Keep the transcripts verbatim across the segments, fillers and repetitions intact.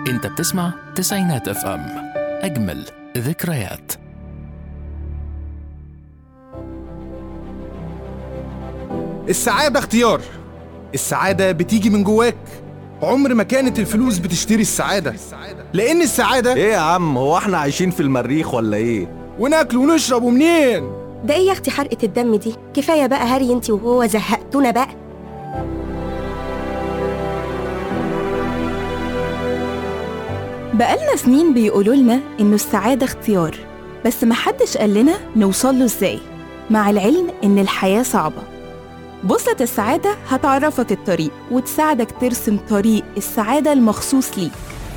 انت بتسمع تسعينات اف ام، اجمل ذكريات. السعادة اختيار، السعادة بتيجي من جواك. عمر ما كانت الفلوس بتشتري السعادة، لأن السعادة ايه يا عم، هو احنا عايشين في المريخ ولا ايه؟ وناكل ونشرب ومنين؟ ده ايه يا اختي حرقة الدم دي؟ كفاية بقى هري انتي وهو، زهقتونا بقى. بقالنا سنين بيقولوا لنا إنه السعادة اختيار، بس محدش قال لنا نوصل له إزاي، مع العلم إن الحياة صعبة. بوصلة السعادة هتعرفك الطريق وتساعدك ترسم طريق السعادة المخصوص ليك.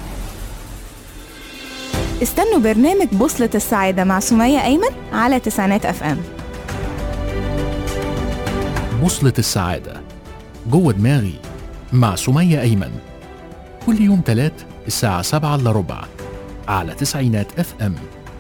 استنوا برنامج بوصلة السعادة مع سمية أيمن على تسعينات أف أم. بوصلة السعادة جوه دماغي مع سمية أيمن، كل يوم تلات الساعة سبعة إلا ربع على تسعينات اف ام.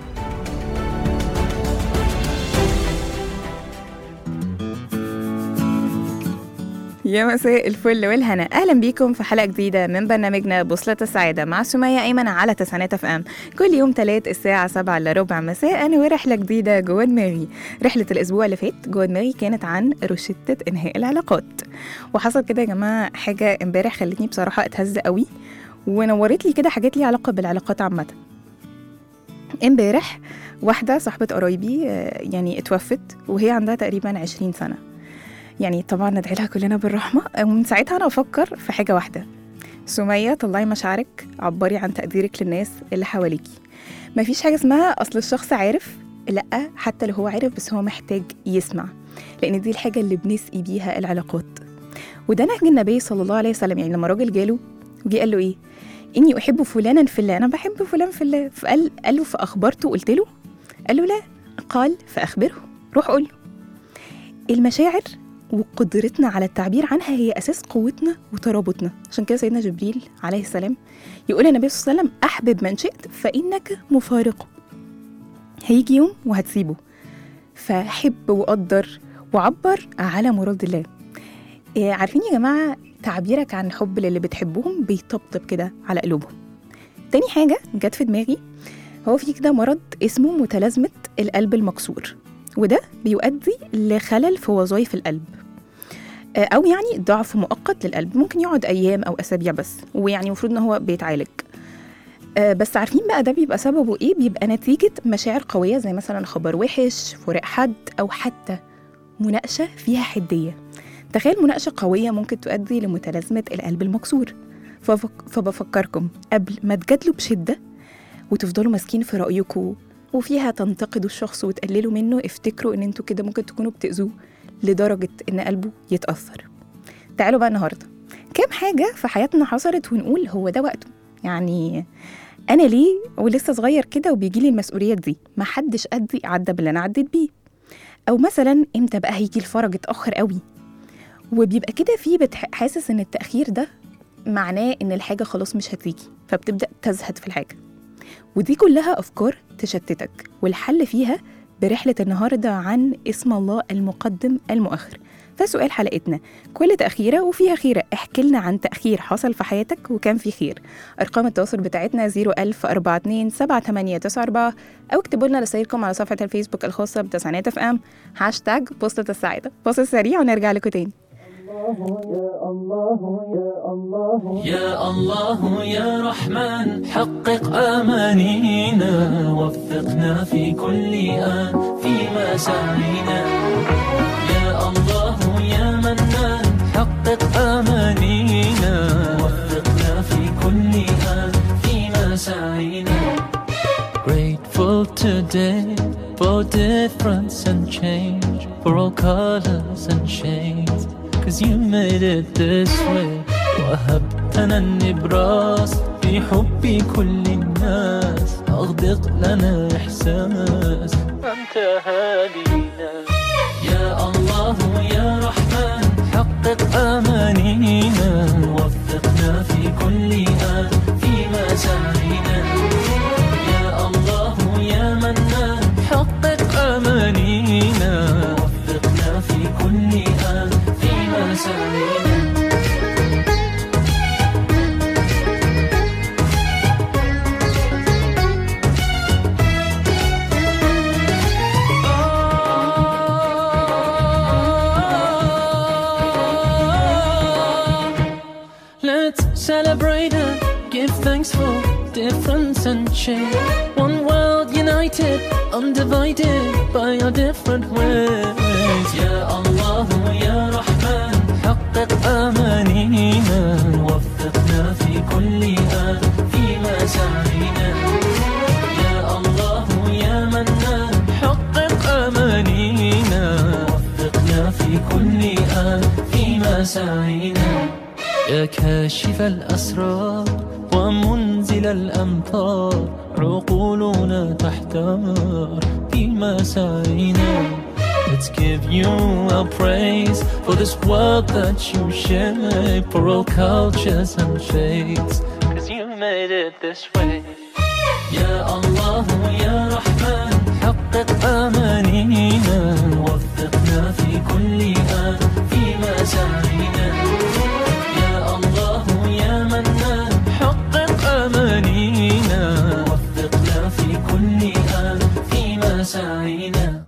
يا مساء الفل والهنا، اهلا بيكم في حلقه جديده من برنامجنا بوصله السعاده مع سمية ايمن على تسعينات اف ام، كل يوم تلات الساعه سبعة الا ربع مساء، ورحله جديده جوه دماغي. رحله الاسبوع اللي فات جوه دماغي كانت عن روشته انهاء العلاقات، وحصل كده يا جماعه حاجه امبارح خلتني بصراحه اتهز قوي، ونورت لي كده حاجات لي علاقه بالعلاقات عامه. امبارح واحده صاحبه قرايبي يعني اتوفت وهي عندها تقريبا عشرين سنه. يعني طبعا ندعي لها كلنا بالرحمة. ومن ساعتها أنا أفكر في حاجة واحدة: سمية، طلعي مشاعرك، عبري عن تقديرك للناس اللي حواليكي. مفيش حاجة اسمها أصل الشخص عارف، لأ، حتى لو هو عارف بس هو محتاج يسمع، لأن دي الحاجة اللي بنسقي بيها العلاقات. وده نهج النبي صلى الله عليه وسلم. يعني لما راجل جاله وجي قال له إيه؟ إني أحب فلانا في الله، أنا بحب فلان في الله. فقال قال له فأخبرته قلت له؟ قال له لا. قال فأخبره، روح قول له. المشاعر وقدرتنا على التعبير عنها هي أساس قوتنا وترابطنا. عشان كده سيدنا جبريل عليه السلام يقول النبي صلى الله عليه وسلم: أحبب من شئت فإنك مفارقه. هيجي يوم وهتسيبه، فحب وقدر وعبر على مراد الله. إيه عارفين يا جماعة، تعبيرك عن حب للي بتحبهم بيطبطب كده على قلوبهم. تاني حاجة جت في دماغي، هو في كده مرض اسمه متلازمة القلب المكسور، وده بيؤدي لخلل في وظائف القلب، أو يعني ضعف مؤقت للقلب، ممكن يقعد أيام أو أسابيع بس، ويعني مفروض إن هو بيتعالج. بس عارفين بقى ده بيبقى سببه إيه؟ بيبقى نتيجة مشاعر قوية زي مثلا خبر وحش، فراق حد، أو حتى مناقشة فيها حدية. تخيل مناقشة قوية ممكن تؤدي لمتلازمة القلب المكسور. ففك... فبفكركم قبل ما تجادلوا بشدة وتفضلوا ماسكين في رأيكم وفيها تنتقدوا الشخص وتقللوا منه، افتكروا ان انتوا كده ممكن تكونوا بتأذوه لدرجة ان قلبه يتأثر. تعالوا بقى النهاردة كام حاجة في حياتنا حصلت ونقول هو ده وقته. يعني انا ليه ولسه صغير كده وبيجيلي المسؤوليات دي؟ ما حدش قدي عدى باللي انا عديت بيه. او مثلا امتى بقى هيجي الفرج اتأخر قوي، وبيبقى كده في بتحاسس ان التأخير ده معناه ان الحاجة خلاص مش هتيجي، فبتبدأ تزهد في الحاجة. ودي كلها أفكار تشتتك، والحل فيها برحلة النهاردة عن اسم الله المقدم المؤخر. فسؤال حلقتنا: كل تأخيرة وفيها خيرة، احكي لنا عن تأخير حصل في حياتك وكان فيه خير. أرقام التواصل بتاعتنا زيرو ألف أربعة اتنين سبعة تمانية تسعة أربعة، أو اكتبوا لنا رسائلكم على صفحة الفيسبوك الخاصة بتسعينات اف ام، هاشتاج بوصلة السعادة. فاصل سريع ونرجع لكم تاني. يا الله يا الله يا الله يا رحمن، حقق أمانينا، وفقنا في كل آن فيما سعينا. يا الله يا منان، حقق أمانينا، وفقنا في كل آن فيما سعينا. Grateful today for difference and change, for all colors and shades, cause you made it this way. وهبتنا النبراس في حب كل الناس، أغدق لنا إحساس أنت هادينا. يا الله يا رحمن، حقق أمانينا، وفقنا في كل آن فيما سعينا. يا الله يا منان، حقق أمانينا، وفقنا في كل آن فيما سعينا. celebrate and give thanks for difference and change. One world united, undivided by our different ways. Ya Allah, Ya Rahman, حقق أمانينا وفقنا في كل آن فيما سعينا. يا الله يا منان حقق أمانينا وفقنا في كل آن فيما سعينا. يا كاشف الأسرار ومنزل الأمطار عقولنا تحتار فيما سعينا. Let's give you our praise for this world that you shape, for all cultures and faiths, cause you made it this way. يا الله يا رحمن حقق أمانينا وفقنا في كل آن فيما سعينا. يا الله يا منان حقق أمانينا وفقنا في كل آن فيما سعينا.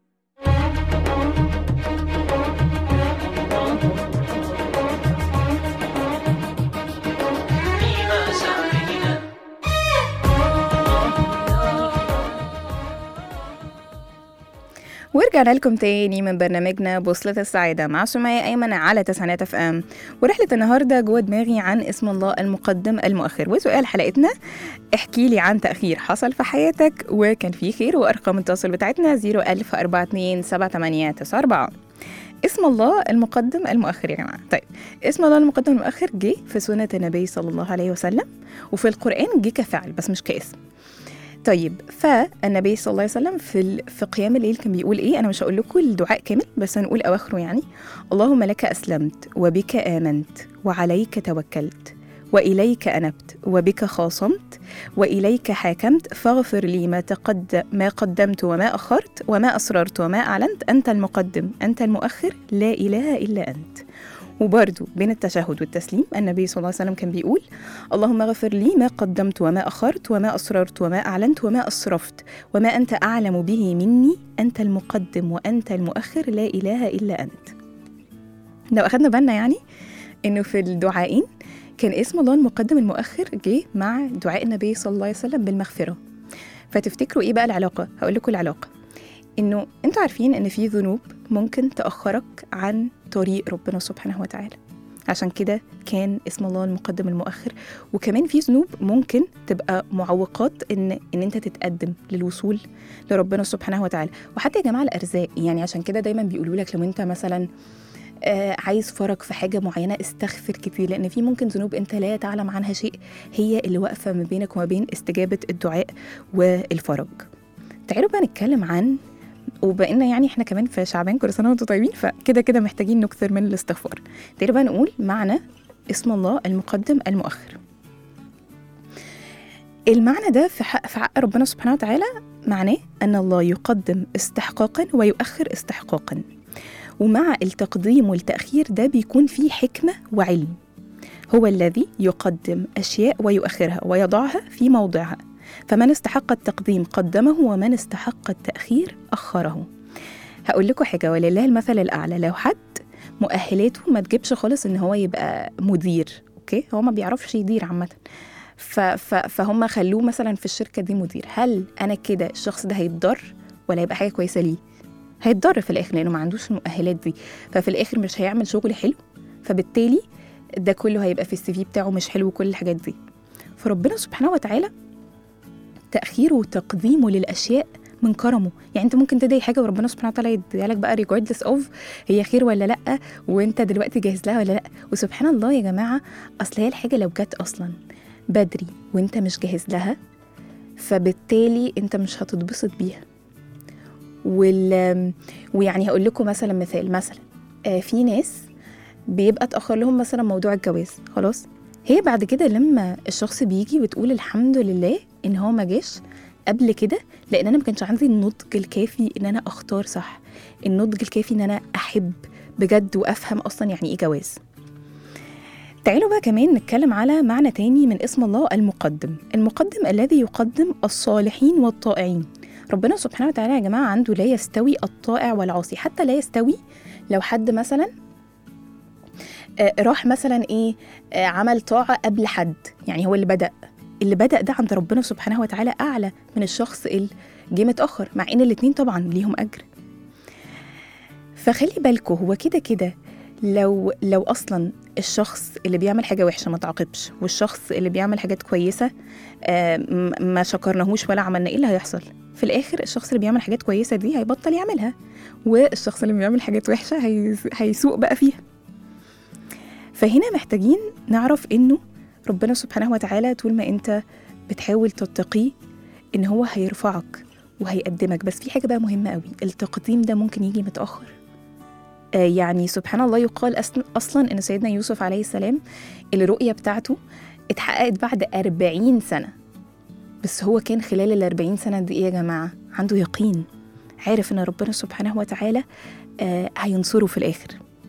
ورجعنا لكم تاني من برنامجنا بوصلة السعادة مع سمية أيمن على تسعينات اف ام. ورحلة النهاردة جوه دماغي عن اسم الله المقدم المؤخر. وسؤال حلقتنا احكي لي عن تأخير حصل في حياتك وكان فيه خير. وأرقام التواصل بتاعتنا صفر ألف أربعة اتنين سبعة تمانية تسعة أربعة. اسم الله المقدم المؤخر يا جماعة. طيب اسم الله المقدم المؤخر جه في سنة النبي صلى الله عليه وسلم، وفي القرآن جه كفعل بس مش كاسم. طيب فالنبي صلى الله عليه وسلم في في قيام الليل كان بيقول ايه؟ انا مش هقول لكم الدعاء كامل بس هنقول اواخره يعني. اللهم لك اسلمت وبك امنت وعليك توكلت واليك انبت وبك خاصمت واليك حاكمت فاغفر لي ما تقدم ما قدمت وما اخرت وما اسررت وما اعلنت انت المقدم انت المؤخر لا اله الا انت. وبرده بين التشهد والتسليم النبي صلى الله عليه وسلم كان بيقول اللهم اغفر لي ما قدمت وما أخرت وما أسررت وما أعلنت وما أسرفت وما أنت أعلم به مني أنت المقدم وأنت المؤخر لا إله إلا أنت. لو أخذنا بالنا يعني إنه في الدعائين كان اسم الله المقدم المؤخر جه مع دعاء النبي صلى الله عليه وسلم بالمغفرة. فتفتكروا إيه بقى العلاقة؟ هقول لكم العلاقة إنه أنتوا عارفين إن في ذنوب ممكن تأخرك عن طريق ربنا سبحانه وتعالى، عشان كده كان اسم الله المقدم المؤخر. وكمان في ذنوب ممكن تبقى معوقات إن إن أنت تتقدم للوصول لربنا سبحانه وتعالى. وحتى يا جماعة الأرزاق يعني عشان كده دايما بيقولوا لك لو أنت مثلا آه عايز فرج في حاجة معينة استغفر كتير، لأن في ممكن ذنوب أنت لا تعلم عنها شيء هي اللي واقفة ما بينك وما بين استجابة الدعاء والفرج. تعالوا بقى نتكلم عن، وبقينا يعني احنا كمان في شعبان كل سنه وانتم طيبين فكده كده محتاجين نكثر من الاستغفار. تعالوا بقى نقول معنى اسم الله المقدم المؤخر. المعنى ده في حق في حق ربنا سبحانه وتعالى معناه ان الله يقدم استحقاقا ويؤخر استحقاقا، ومع التقديم والتأخير ده بيكون فيه حكمة وعلم. هو الذي يقدم أشياء ويؤخرها ويضعها في موضعها، فمن استحق التقديم قدمه ومن استحق التأخير أخره. هقول لكم حاجة ولله المثل الأعلى، لو حد مؤهلاته ما تجيبش خالص إن هو يبقى مدير، أوكي هو ما بيعرفش يدير عامة، فهم خلوه مثلا في الشركة دي مدير، هل أنا كده الشخص ده هيتضر ولا هيبقى حاجة كويسة ليه؟ هيتضر في الآخر لأنه ما عندوش المؤهلات دي، ففي الآخر مش هيعمل شغل حلو، فبالتالي ده كله هيبقى في السي في بتاعه مش حلو وكل الحاجات دي. فربنا سبحانه وتعالى تأخيره وتقديمه للأشياء من كرمه. يعني انت ممكن تدعي حاجة وربنا سبحانه وتعالى يديها لك بقى regardless of هي خير ولا لأ، وانت دلوقتي جاهز لها ولا لأ. وسبحان الله يا جماعة، أصل هي الحاجة لو جت أصلا بدري وانت مش جاهز لها فبالتالي انت مش هتتبسط بيها. وال... ويعني هقول لكم مثلا مثال، مثلا آه في ناس بيبقى تأخر لهم مثلا موضوع الجواز، خلاص هي بعد كده لما الشخص بيجي وتقول الحمد لله ان هو ما جاش قبل كده، لان انا ما كانش عندي النضج الكافي ان انا اختار صح، النضج الكافي ان انا احب بجد وافهم اصلا يعني ايه جواز. تعالوا بقى كمان نتكلم على معنى تاني من اسم الله المقدم. المقدم الذي يقدم الصالحين والطائعين. ربنا سبحانه وتعالى يا جماعة عنده لا يستوي الطائع والعاصي، حتى لا يستوي لو حد مثلا آه راح مثلا ايه آه عمل طاعة قبل حد، يعني هو اللي بدأ اللي بدأ ده عند ربنا سبحانه وتعالى أعلى من الشخص اللي جه متأخر، مع إن الاتنين طبعا ليهم أجر. فخلي بالكوا هو كده كده لو لو أصلا الشخص اللي بيعمل حاجة وحشة ما تعاقبش، والشخص اللي بيعمل حاجات كويسة آه ما شكرناهوش ولا عملنا، إيه اللي هيحصل؟ في الآخر الشخص اللي بيعمل حاجات كويسة دي هيبطل يعملها، والشخص اللي بيعمل حاجات وحشة هي... هيسوق بقى فيها. فهنا محتاجين نعرف إنه ربنا سبحانه وتعالى طول ما أنت بتحاول تتقيه إن هو هيرفعك وهيقدمك. بس في حاجة بقى مهمة قوي، التقديم ده ممكن يجي متأخر. آه يعني سبحان الله يقال أصلا إن سيدنا يوسف عليه السلام الرؤية بتاعته اتحققت بعد أربعين سنة، بس هو كان خلال الأربعين سنة دي إيه يا جماعة؟ عنده يقين، عارف إن ربنا سبحانه وتعالى آه هينصره في الآخر.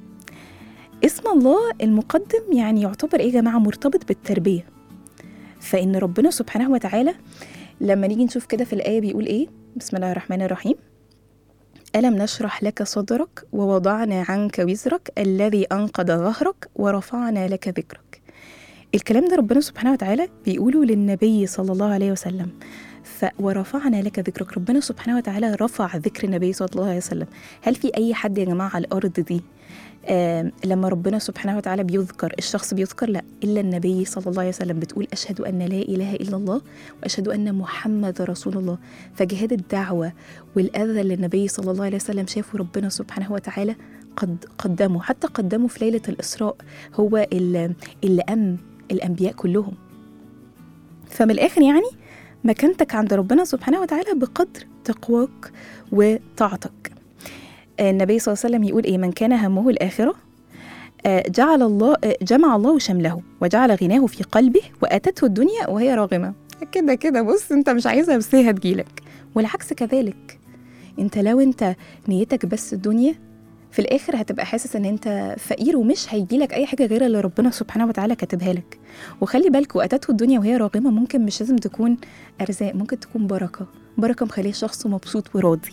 اسم الله المقدم يعني يعتبر إيه يا جماعة؟ مرتبط بالتربية. فإن ربنا سبحانه وتعالى لما نيجي نشوف كده في الآية بيقول إيه؟ بسم الله الرحمن الرحيم: ألم نشرح لك صدرك ووضعنا عنك وزرك الذي أنقض ظهرك ورفعنا لك ذكرك. الكلام ده ربنا سبحانه وتعالى بيقوله للنبي صلى الله عليه وسلم. ف ورفعنا لك ذكرك، ربنا سبحانه وتعالى رفع ذكر النبي صلى الله عليه وسلم. هل في أي حد يا جماعة على الأرض دي آه لما ربنا سبحانه وتعالى بيذكر الشخص بيذكر؟ لا، إلا النبي صلى الله عليه وسلم. بتقول أشهد أن لا إله إلا الله وأشهد أن محمد رسول الله. فجهاد الدعوة والأذى اللي النبي صلى الله عليه وسلم شافه ربنا سبحانه وتعالى قد قدمه، حتى قدمه في ليلة الإسراء، هو اللي, اللي أم الأنبياء كلهم. فمن الآخر يعني مكانتك عند ربنا سبحانه وتعالى بقدر تقواك وطاعتك. النبي صلى الله عليه وسلم يقول إيه؟ من كان همه الآخرة جعل الله جمع الله شمله وجعل غناه في قلبه وأتته الدنيا وهي راغمة. كده كده بص أنت مش عايزها بس هي هتجيلك، والعكس كذلك. أنت لو أنت نيتك بس الدنيا في الآخر هتبقى حاسس أن أنت فقير ومش هيجيلك أي حاجة غير اللي ربنا سبحانه وتعالى كاتبها لك. وخلي بالك وأتته الدنيا وهي راغمة ممكن مش لازم تكون أرزاق، ممكن تكون بركة، بركة مخليه شخص مبسوط وراضي.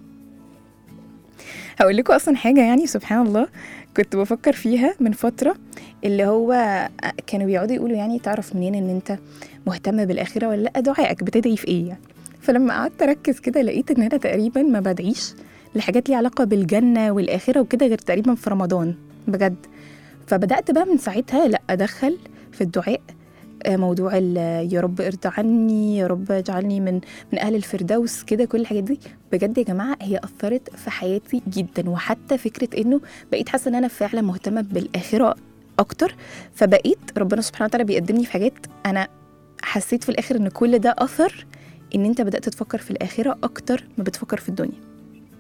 هقول لكم أصلا حاجة يعني سبحان الله كنت بفكر فيها من فترة، اللي هو كانوا بيقعدوا يقولوا يعني تعرف منين ان انت مهتم بالآخرة ولا لا؟ دعائك بتدعي في ايه يعني. فلما قعدت اركز كده لقيت ان انا تقريبا ما بدعيش لحاجات لي علاقة بالجنة والآخرة وكده غير تقريبا في رمضان بجد. فبدأت بقى من ساعتها لا أدخل في الدعاء موضوع يا رب ارضى عني، يا رب اجعلني من من أهل الفردوس كده. كل الحاجات دي بجد يا جماعة هي أثرت في حياتي جدا، وحتى فكرة إنه بقيت حاسة إن أنا فعلا مهتمة بالآخرة أكتر. فبقيت ربنا سبحانه وتعالى بيقدمني في حاجات أنا حسيت في الآخر إن كل ده أثر إن أنت بدأت تفكر في الآخرة أكتر ما بتفكر في الدنيا.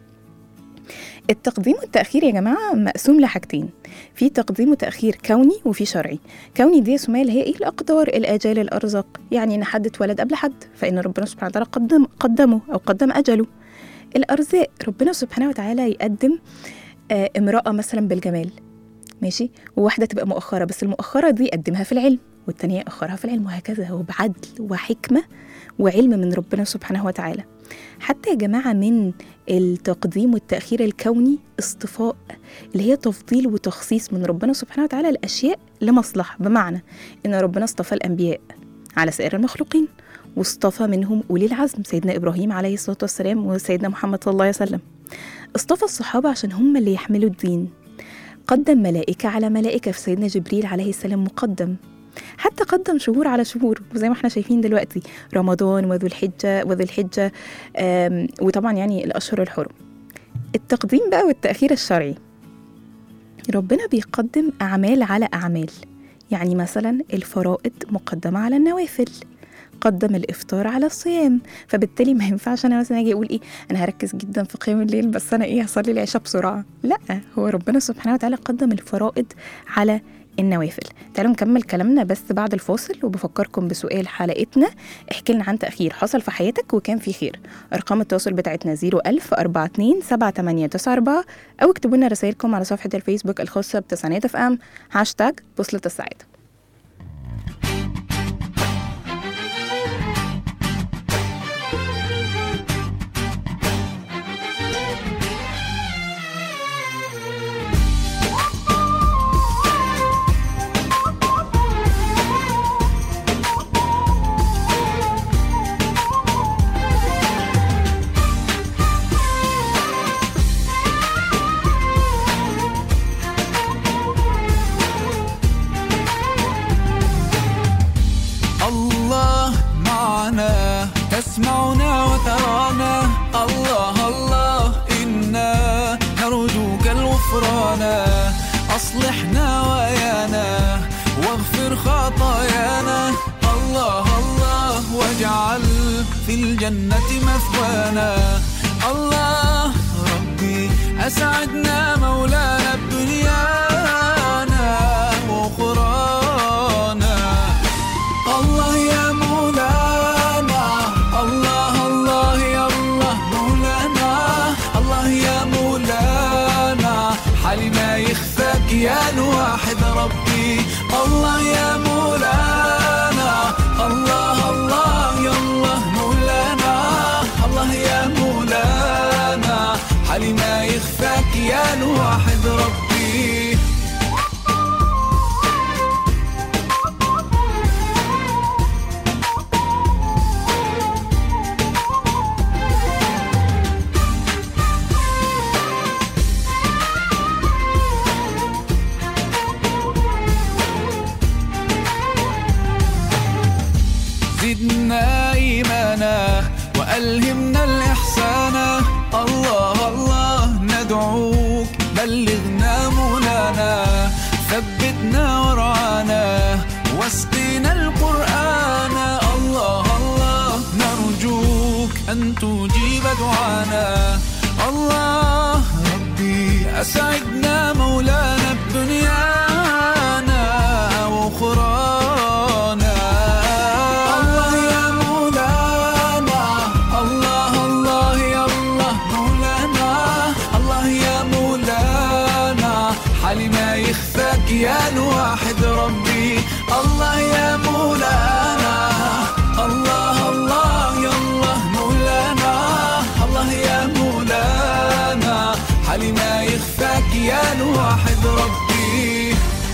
التقديم والتأخير يا جماعة مقسوم لحاجتين، في تقديم وتأخير كوني وفي شرعي. كوني دي اسمها اللي هي ايه؟ الأقدار، الآجال، الأرزاق، يعني إن حد اتولد قبل حد فإن ربنا سبحانه وتعالى قدم قدمه أو قدم أجله. الأرزاق ربنا سبحانه وتعالى يقدم آه امرأة مثلا بالجمال ماشي، وواحدة تبقى مؤخرة بس المؤخرة دي يقدمها في العلم والتانية أخرها في العلم، وهكذا. هو بعدل وحكمة وعلم من ربنا سبحانه وتعالى. حتى يا جماعة من التقديم والتأخير الكوني اصطفاء، اللي هي تفضيل وتخصيص من ربنا سبحانه وتعالى الأشياء لمصلحة. بمعنى إن ربنا اصطفى الأنبياء على سائر المخلوقين، واصطفى منهم أولي العزم سيدنا إبراهيم عليه الصلاة والسلام وسيدنا محمد صلى الله عليه وسلم. اصطفى الصحابة عشان هم اللي يحملوا الدين. قدم ملائكة على ملائكة، في سيدنا جبريل عليه السلام مقدم. حتى قدم شهور على شهور، وزي ما احنا شايفين دلوقتي رمضان وذو الحجة وذو الحجة وطبعا يعني الأشهر الحرم. التقديم بقى والتأخير الشرعي، ربنا بيقدم أعمال على أعمال. يعني مثلا الفرائض مقدمة على النوافل، قدم الإفطار على الصيام. فبالتالي ما ينفعش أنا مثلا أجي أقول إيه أنا هركز جدا في قيام الليل بس أنا إيه هصلي العشاء بسرعة. لا، هو ربنا سبحانه وتعالى قدم الفرائض على النوافل. تعالوا نكمل كلامنا بس بعد الفاصل، وبفكركم بسؤال حلقتنا: احكي لنا عن تأخير حصل في حياتك وكان في خير. أرقام التواصل بتاعتنا صفر ألف أربعة اتنين سبعة تمانية تسعة أربعة، أو اكتبوا لنا رسائلكم على صفحة الفيسبوك الخاصة بتسعينات اف ام هاشتاج بوصلة السعادة. أفوانا. الله ربي أسعدنا مولانا بدنيانا وأخرانا. الله يا مولانا، الله الله يا الله مولانا، الله يا مولانا، حالي ما يخفاك يا الواحد ربي. الله يا مولانا، الله الله يا الله مولانا، الله يا مولانا، حالي ما يخفاك يا الواحد ربي. زدنا إيمانا وألهمنا الإحسان. الله الله ندعوك بلغنا منانا، ثبتنا ورعانا واسقنا القرآن. الله الله نرجوك أن تجيب دعانا. الله ربي أسعدنا مولانا بدنيانا وأخرانا. الله يا مولانا، الله الله يا الله مولانا، الله يا مولانا، حالي ما يخفاك يا الواحد ربي. الله يا مولانا، الله الله يا الله مولانا، الله يا مولانا، حالي ما يخفاك يا الواحد ربي.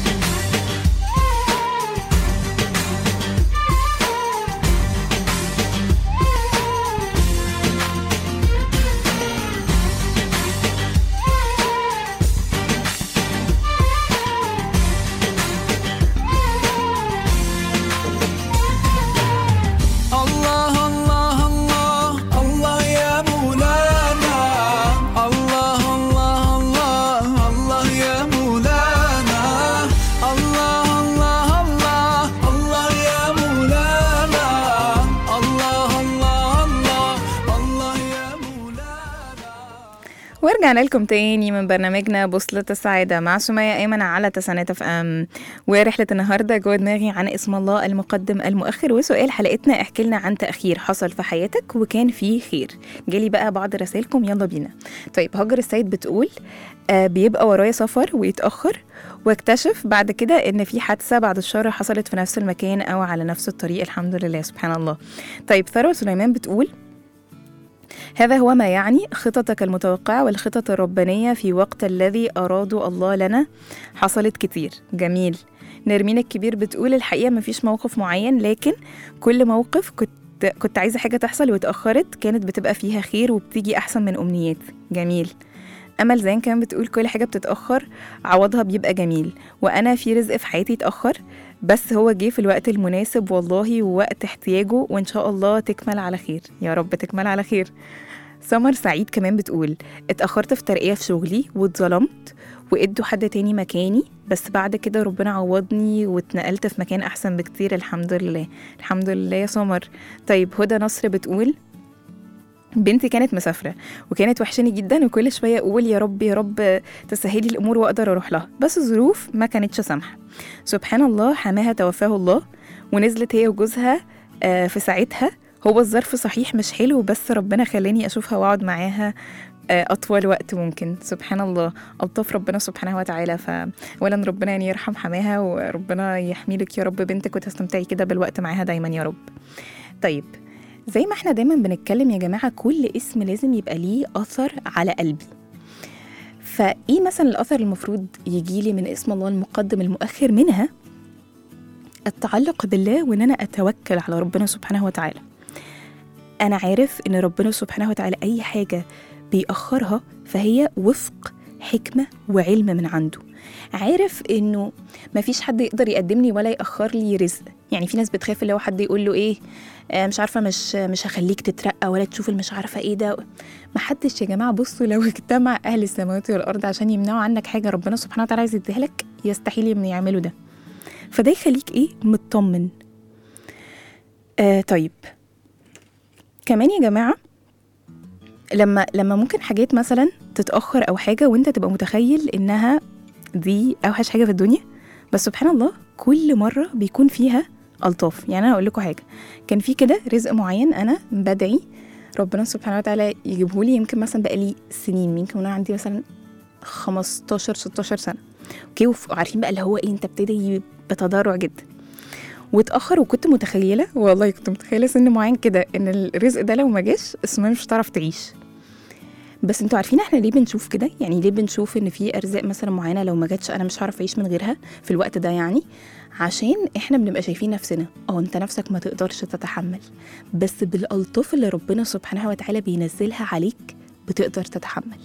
ورجعنا لكم تاني من برنامجنا بوصلة السعادة مع سمية أيمن على تسعينات اف ام. ورحلة النهاردة جوه دماغي عن اسم الله المقدم المؤخر، وسؤال حلقتنا احكي لنا عن تأخير حصل في حياتك وكان فيه خير. جالي بقى بعض رسائلكم، يلا بينا. طيب هاجر السيد بتقول آه بيبقى ورايا سفر ويتأخر واكتشف بعد كده ان في حادثة بعد الشر حصلت في نفس المكان او على نفس الطريق، الحمد لله سبحان الله. طيب ثروة سليمان بتقول هذا هو ما يعني خططك المتوقعة والخطط الربانية في وقت الذي أرادوا الله لنا حصلت كتير. جميل. نرمين الكبير بتقول الحقيقة مفيش موقف معين، لكن كل موقف كنت كنت عايزة حاجة تحصل واتأخرت كانت بتبقى فيها خير وبتيجي أحسن من أمنياتي. جميل. أمل زين كان بتقول كل حاجة بتتأخر عوضها بيبقى جميل، وأنا في رزق في حياتي اتأخر بس هو جه في الوقت المناسب والله ووقت احتياجه، وإن شاء الله تكمل على خير. يا رب تكمل على خير. سمر سعيد كمان بتقول اتأخرت في ترقية في شغلي واتظلمت وادوا حد تاني مكاني، بس بعد كده ربنا عوضني واتنقلت في مكان أحسن بكتير، الحمد لله. الحمد لله يا سمر. طيب هدى نصر بتقول بنتي كانت مسافرة وكانت وحشاني جدا، وكل شوية أقول يا رب يا رب تسهلي الأمور وأقدر أروح لها، بس الظروف ما كانتش سامحة. سبحان الله، حماها توفاه الله ونزلت هي وجوزها في ساعتها. هو الظرف صحيح مش حلو بس ربنا خلاني أشوفها وأقعد معاها أطول وقت ممكن. سبحان الله، ألطف ربنا سبحانه وتعالى. فأولا ربنا يعني يرحم حماها، وربنا يحميلك يا رب بنتك وتستمتعي كده بالوقت معاها دايما يا رب. طيب زي ما احنا دايما بنتكلم يا جماعة، كل اسم لازم يبقى ليه أثر على قلبي. فإيه مثلا الأثر المفروض يجيلي من اسم الله المقدم المؤخر؟ منها التعلق بالله، وإن أنا أتوكل على ربنا سبحانه وتعالى. أنا عارف إن ربنا سبحانه وتعالى أي حاجة بيأخرها فهي وفق حكمة وعلم من عنده. عارف إنه مفيش حد يقدر يقدمني ولا يأخر لي رزق. يعني في ناس بتخاف اللي هو حد يقول له إيه آه مش عارفة مش مش هخليك تترقى ولا تشوف المش عارفة إيه ده. محدش يا جماعة، بصوا لو اجتمع أهل السماوات والأرض عشان يمنعوا عنك حاجة ربنا سبحانه وتعالى عايز يديها لك، يستحيل من يعملوا ده. فده يخليك إيه مطمن. آه طيب كمان يا جماعة لما لما ممكن حاجات مثلا تتأخر أو حاجة وانت تبقى متخيل إنها دي أوحش حاجة في الدنيا، بس سبحان الله كل مرة بيكون فيها ألطاف. يعني أنا أقول لكم حاجة، كان في كده رزق معين أنا بدعي ربنا سبحانه وتعالى يجيبه لي، يمكن مثلا بقالي سنين، يمكن وانا عندي مثلا خمستاشر ستاشر سنة، اوكي، وعارفين بقى اللي هو ايه، انت بتدعي بتضرع جدا، واتأخر. وكنت متخيلة، والله كنت متخيلة سن معين كده ان الرزق ده لو ما جاش اسمها مش هتعرف تعيش. بس انتوا عارفين احنا ليه بنشوف كده؟ يعني ليه بنشوف ان في ارزاق مثلا معينة لو ما جاتش انا مش هعرف اعيش من غيرها في الوقت ده؟ يعني عشان احنا بنبقى شايفين نفسنا اه انت نفسك ما تقدرش تتحمل، بس بالألطاف اللي ربنا سبحانه وتعالى بينزلها عليك بتقدر تتحمل.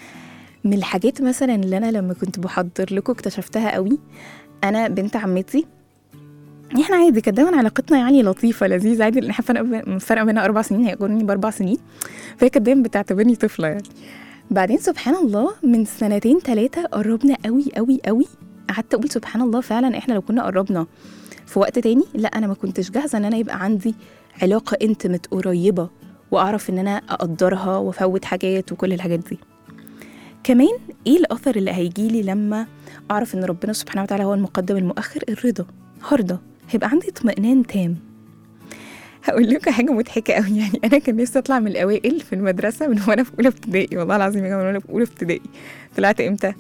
من الحاجات مثلا اللي انا لما كنت بحضر لكم اكتشفتها قوي، انا بنت عمتي احنا عادي كانت دايما علاقتنا يعني لطيفه لذيذه عادي، لان احنا فرق فرق بينا اربع سنين، هي اكبرني باربع سنين، فهي كانت دايما بتعتبرني طفله يعني. بعدين سبحان الله من سنتين ثلاثه قربنا قوي قوي قوي، قعدت اقول سبحان الله فعلا احنا لو كنا قربنا في وقت تاني، لا انا ما كنتش جاهزه ان انا يبقى عندي علاقه انتمت قريبه واعرف ان انا اقدرها وافوت حاجات وكل الحاجات دي. كمان ايه الاثر اللي هيجيلي لما اعرف ان ربنا سبحانه وتعالى هو المقدم المؤخر؟ الرضا. هرضى، هيبقى عندي اطمئنان تام. هقول لكم حاجه مضحكه قوي، يعني انا كان نفسي اطلع من الاوائل في المدرسه من وانا في اولى ابتدائي، والله العظيم يا جماعه، من وانا في اولى ابتدائي. طلعت امتى؟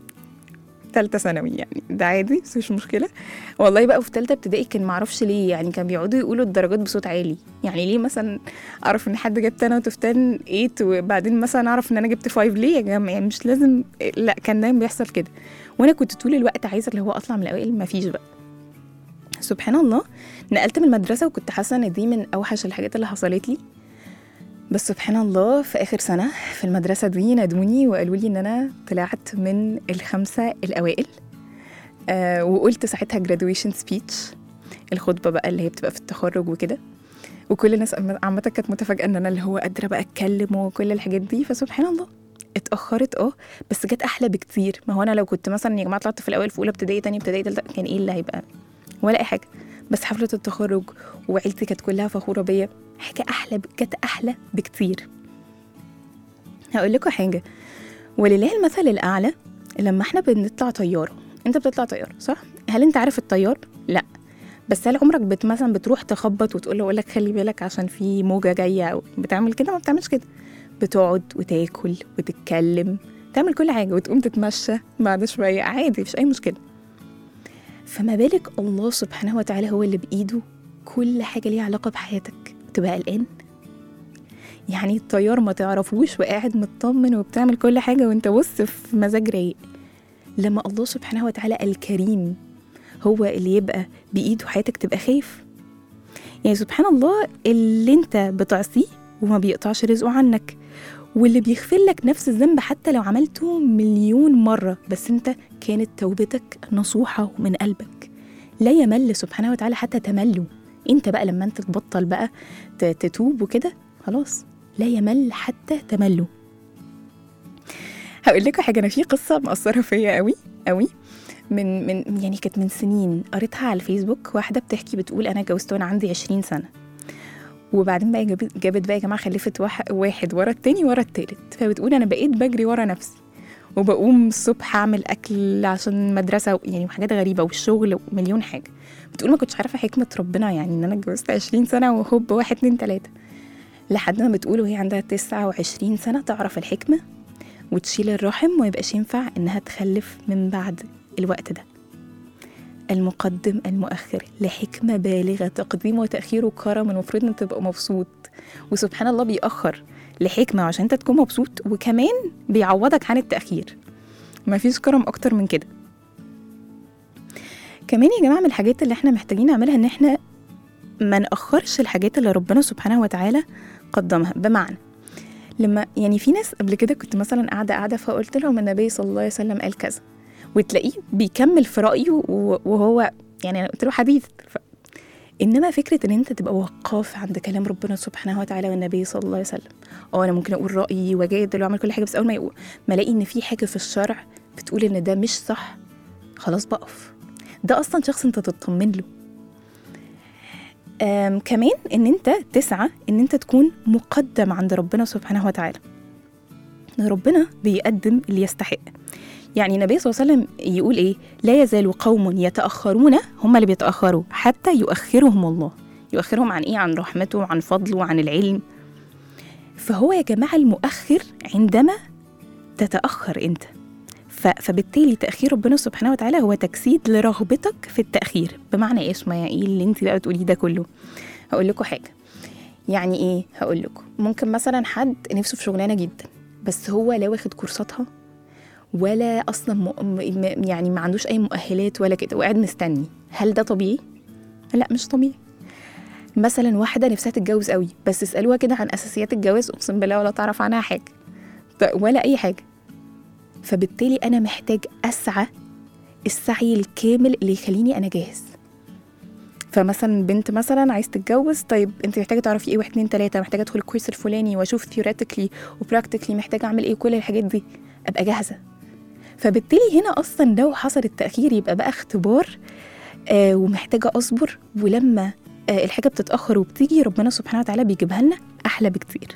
ثالثه ثانوي، يعني ده عادي بس مش مشكله. والله بقى في ثالثه ابتدائي كان معرفش ليه، يعني كان بيقعدوا يقولوا الدرجات بصوت عالي. يعني ليه مثلا اعرف ان حد جاب تن وتفتن ثمانية وبعدين مثلا اعرف ان انا جبت خمسة؟ ليه يا جماعه؟ يعني مش لازم، لا كان دايما بيحصل كده، وانا كنت طول الوقت عايزه اللي هو اطلع من الاوائل، ما فيش بقى. سبحان الله نقلت من المدرسه وكنت حاسه ان دي من اوحش الحاجات اللي حصلت لي، بس سبحان الله في آخر سنة في المدرسة دي نادوني وقالوا لي إن أنا طلعت من الخمسة الأوائل. آه وقلت ساعتها graduation speech، الخطبة بقى اللي هي بتبقى في التخرج وكده، وكل الناس عامة كانت متفاجئة إن أنا اللي هو قادرة بقى أتكلم وكل الحاجات دي. فسبحان الله اتأخرت اه بس جت أحلى بكتير. ما هو أنا لو كنت مثلا يا جماعة طلعت في الأول في أولى ابتدائي تاني ابتدائي تالتة، كان إيه اللي هيبقى؟ ولا أي حاجة. بس حفلة التخرج وعيلتي كانت كلها فخورة بيا، حاجة أحلى، كانت أحلى بكتير. هقول لكم حاجة، ولله المثل الأعلى، لما احنا بنطلع طيارة، انت بتطلع طيارة صح؟ هل انت عارف الطيار؟ لا. بس هل عمرك بت مثلا بتروح تخبط وتقول له اقول لك خلي بالك عشان في موجة جاية؟ أو بتعمل كده؟ ما بتعملش كده. بتقعد وتاكل وتتكلم، تعمل كل حاجة وتقوم تتمشى بعد شوية عادي، مفيش أي مشكلة. فما بالك الله سبحانه وتعالى هو اللي بإيده كل حاجة ليها علاقة بحياتك، تبقى قلقان؟ يعني الطيار ما تعرفوش وقاعد مطمن وبتعمل كل حاجة وانت بص في مزاج رايق، لما الله سبحانه وتعالى الكريم هو اللي يبقى بإيده حياتك تبقى خايف؟ يعني سبحان الله اللي انت بتعصيه وما بيقطعش رزقه عنك، واللي بيغفر لك نفس الذنب حتى لو عملته مليون مرة، بس انت كانت توبتك نصوحة من قلبك، لا يمل سبحانه وتعالى حتى تمله. انت بقى لما انت تبطل بقى تتوب وكده خلاص لا يمل حتى تمله. هقول لكم حاجة، انا في قصة مأثرة فيا قوي قوي من من يعني كانت من سنين، قريتها على الفيسبوك. واحدة بتحكي بتقول انا اتجوزت وانا عندي عشرين سنة، وبعدين بقى جابت, جابت بقى يا جماعه خلفت واحد ورا التاني ورا التالت. فبتقول انا بقيت بجري ورا نفسي، وبقوم الصبح اعمل اكل عشان مدرسه يعني وحاجات غريبه والشغل ومليون حاجه. بتقول ما كنتش عارفه حكمه ربنا، يعني ان انا اتجوزت عشرين سنه وهوب واحد اتنين تلاته، لحد ما بتقول وهي عندها تسعة وعشرين سنه تعرف الحكمه وتشيل الرحم وميبقاش ينفع انها تخلف من بعد الوقت ده. المقدم المؤخر لحكمة بالغة، تقديم وتأخير وكرم، المفروض ان تبقى مبسوط، وسبحان الله بيأخر لحكمة عشان انت تكون مبسوط، وكمان بيعوضك عن التأخير. ما فيش كرم اكتر من كده. كمان يا جماعة من الحاجات اللي احنا محتاجين نعملها ان احنا ما نأخرش الحاجات اللي ربنا سبحانه وتعالى قدمها. بمعنى لما يعني في ناس قبل كده كنت مثلا قاعدة قاعدة فقلت لهم النبي صلى الله عليه وسلم قال كذا، وتلاقيه بيكمل في رأيه وهو يعني أنا قلت له حديث ف... إنما فكرة إن أنت تبقى وقاف عند كلام ربنا سبحانه وتعالى والنبي صلى الله عليه وسلم. أو أنا ممكن أقول رأيي وجادل وأعمل كل حاجة، بس أول ما يقول ما ألاقي إن في حاجة في الشرع بتقول إن ده مش صح، خلاص بقف. ده أصلا شخص أنت تطمن له. كمان إن أنت تسعى إن أنت تكون مقدم عند ربنا سبحانه وتعالى. ربنا بيقدم اللي يستحق. يعني النبي صلى الله عليه وسلم يقول إيه؟ لا يزال قوم يتأخرون، هم اللي بيتأخروا حتى يؤخرهم الله. يؤخرهم عن إيه؟ عن رحمته وعن فضله وعن العلم. فهو يا جماعة المؤخر عندما تتأخر أنت. فبالتالي تأخير ربنا سبحانه وتعالى هو تجسيد لرغبتك في التأخير. بمعنى إيه اسمها إيه اللي أنت بقى تقولي ده كله؟ هقول لكم حاجة. يعني إيه؟ هقول لكم ممكن مثلا حد نفسه في شغلانة جدا، بس هو لا واخد كورساتها ولا أصلا م... يعني ما عندوش أي مؤهلات ولا كده، وقاعد مستني. هل ده طبيعي؟ لا مش طبيعي. مثلا واحدة نفسها تتجوز قوي، بس اسألوها كده عن أساسيات الجواز أقسم بالله ولا تعرف عنها حاجة ولا أي حاجة. فبالتالي أنا محتاج أسعى السعي الكامل اللي يخليني أنا جاهز. فمثلا بنت مثلا عايز تتجوز، طيب انت محتاجه تعرفي ايه واحد اتنين تلاته، محتاجه ادخل الكورس الفلاني واشوف ثيوريتيكلي وبراكتيكلي محتاجه اعمل ايه، كل الحاجات دي ابقى جاهزه. فبالتالي هنا اصلا لو حصل التاخير يبقى بقى اختبار، آه ومحتاجه اصبر. ولما آه الحاجه بتتاخر وبتيجي ربنا سبحانه وتعالى بيجيبها لنا احلى بكتير.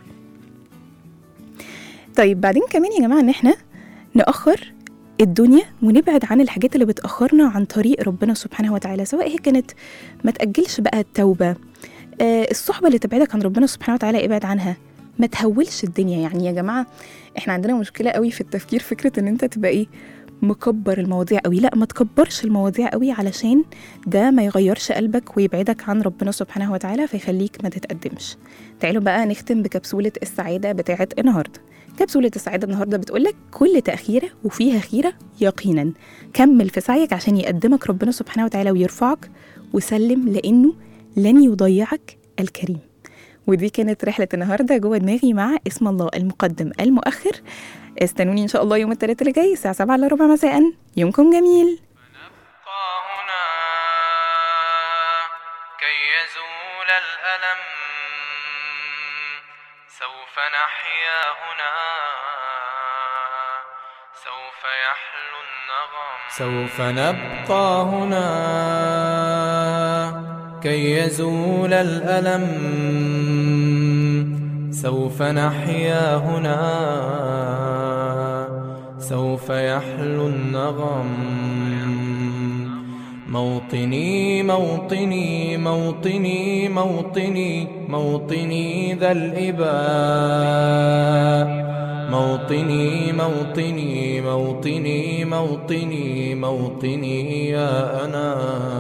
طيب بعدين كمان يا جماعه ان احنا نأخر الدنيا ونبعد عن الحاجات اللي بتأخرنا عن طريق ربنا سبحانه وتعالى، سواء هي كانت ما تأجلش بقى التوبة، آه الصحبة اللي تبعدك عن ربنا سبحانه وتعالى ابعد عنها، ما تهولش الدنيا. يعني يا جماعة احنا عندنا مشكلة قوي في التفكير، فكرة ان انت تبقى ايه مكبر المواضيع قوي. لا ما تكبرش المواضيع قوي علشان ده ما يغيرش قلبك ويبعدك عن ربنا سبحانه وتعالى فيخليك ما تتقدمش. تعالوا بقى نختم بكبسولة السعادة بتاعة النهاردة. كبسولة السعادة النهاردة بتقولك كل تأخيرة وفيها خيرة يقينا، كمل في سعيك عشان يقدمك ربنا سبحانه وتعالى ويرفعك، وسلم لأنه لن يضيعك الكريم. ودي كانت رحلة النهاردة جوه دماغي مع اسم الله المقدم المؤخر. استنوني إن شاء الله يوم الثلاثاء اللي جاي الساعة سبعة إلا ربع مساء. يومكم جميل. نبقى هنا كي يزول الألم، سوف نحيا هنا، سوف يحلو النغم. سوف نبقى هنا كي يزول الألم، سوف نحيا هنا، سوف يحلو النغم. موطني موطني موطني موطني موطني ذا الإباء، موطني موطني موطني موطني موطني يا أنا.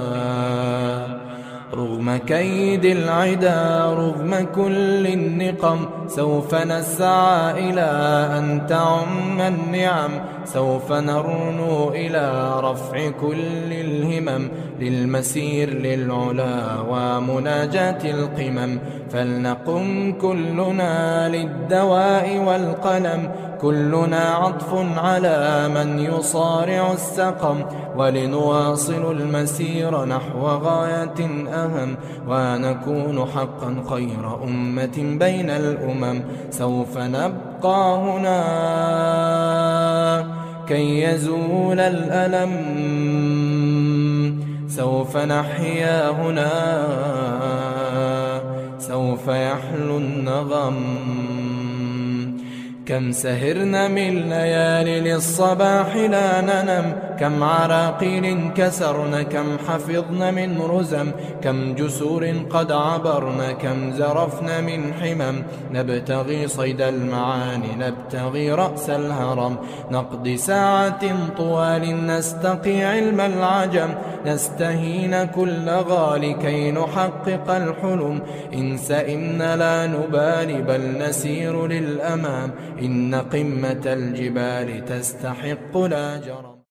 رغم كيد العدا رغم كل النقم، سوف نسعى إلى أن تعم النعم، سوف نرنو إلى رفع كل الهمم، للمسير للعلا ومناجاة القمم. فلنقم كلنا للدواء والقلم، كلنا عطف على من يصارع السقم، ولنواصل المسير نحو غاية أهم، ونكون حقا خير أمة بين الأمم. سوف نبقى هنا كي يزول الألم، سوف نحيا هنا، سوف يحلو النغم. كم سهرنا من ليالي للصباح لا ننم، كم عراقيل كسرن، كم حفظن من رزم، كم جسور قد عبرن، كم زرفن من حمم. نبتغي صيد المعاني، نبتغي رأس الهرم، نقضي ساعة طوال نستقي علم العجم، نستهين كل غال كي نحقق الحلم. إن سئمنا لا نبالي بل نسير للأمام، إن قمة الجبال تستحق لا جرم.